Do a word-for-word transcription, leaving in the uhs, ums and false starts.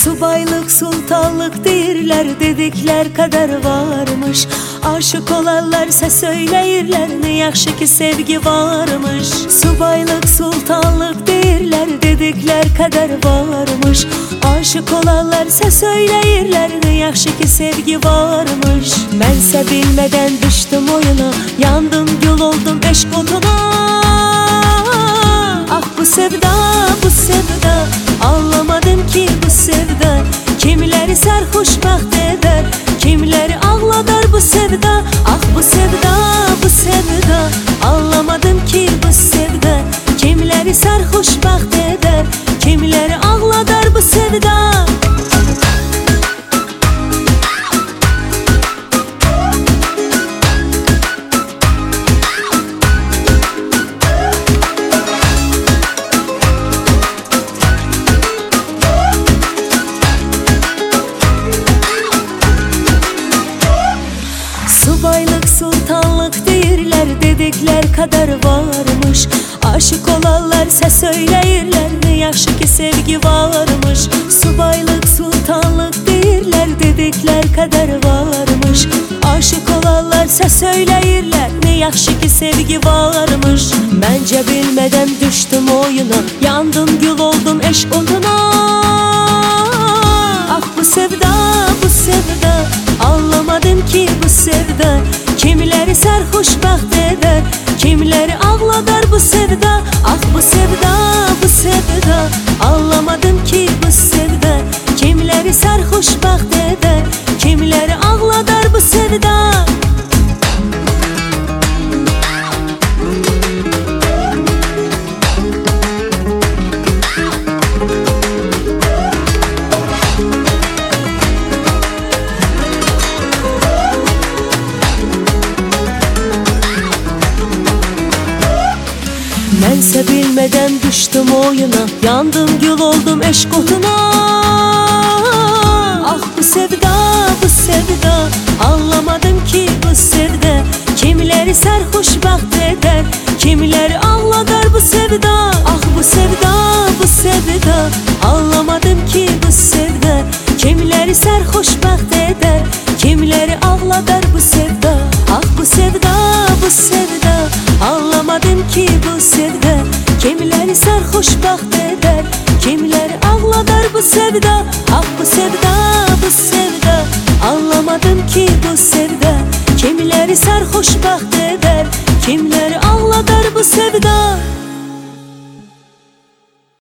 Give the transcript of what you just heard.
Subaylık sultanlık deyirlər, dedikler kadar varmış. Aşık olarlarsa söyleyirler, ne yaxşı ki sevgi varmış. Subaylık sultanlık deyirlər, dedikler kadar varmış. Aşık olarlarsa söyleyirler, ne yaxşı ki sevgi varmış. Mənsə bilmeden düştüm oyuna, yandım gül oldum eşq oduna. Ah bu sevda, bu sevda, anlamadım ki bu sevda kimleri sarhoşbaxt eder, kimleri ağladar bu sevda. Ah bu sevda, bu sevda, anlamadım ki bu sevda kimleri sarhoşbaxt eder, kimleri ağladar bu sevda. Subaylık sultanlık deyirlər, dedikler kadar varmış. Aşık olarlarsa söyleyirler, ne yaxşı ki sevgi varmış. Subaylık sultanlık deyirlər, dedikler kadar varmış. Aşık olarlarsa söyleyirler, ne yaxşı ki sevgi varmış. Bence bilmeden düştüm oyuna, yandım gül oldum eşq oduna. Ah bu sevda, bu sevda, anlamadım ki bu sevda kimleri sarhoşbaxt eder, kimleri ağladar bu sevda. Ah bu sevda, bu sevda, anlamadım ki bu sevda kimleri sarhoşbaxt eder, kimleri ağladar bu sevda. Mənsə bilmeden düştüm oyuna, yandım gül oldum eşq oduna. Ah bu sevda, bu sevda, anlamadım ki bu sevda kimleri sarhoşbaxt eder, kimleri ağladar bu sevda. Ah bu sevda, bu sevda, anlamadım ki bu sevda kimleri sarhoşbaxt eder, kimleri ağladar bu sevda. Ah bu sevda, bu sevda, anlamadım ki bu sevda kimleri sarhoşbaxt eder, kimleri ağladar bu sevda. Ah bu sevda, bu sevda, anlamadım ki bu sevda kimleri sarhoşbaxt eder, kimleri ağladar bu sevda.